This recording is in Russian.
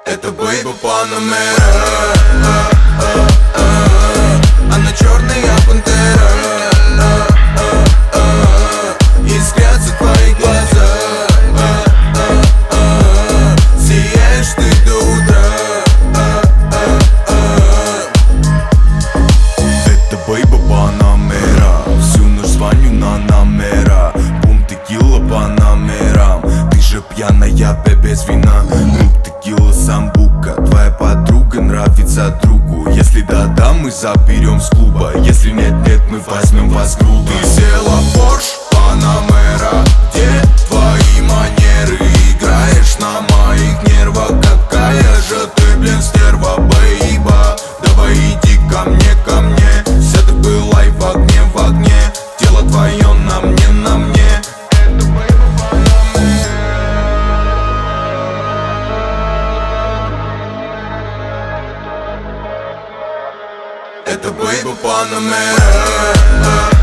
Это бейба Панамера. Она черная пантера. Искрятся твои глаза. Сияешь ты до утра. Это бейба Панамера. Всю ночь звоню на номера. Бум, текила по номерам. Ты же пьяная, без вина. Клуб, текила, самбука. Твоя подруга нравится другу. Если да, мы заберем с клуба. Если нет, мы возьмем вас грубо. Ты села в Порш Панамера. Где твои манеры? Играешь на моих нервах. Какая же ты, блин, стерва, бейба. Давай иди ко мне, ко мне. Вся ты была и в огне. Тело твое на мне, на мне. Это бейба Панамера.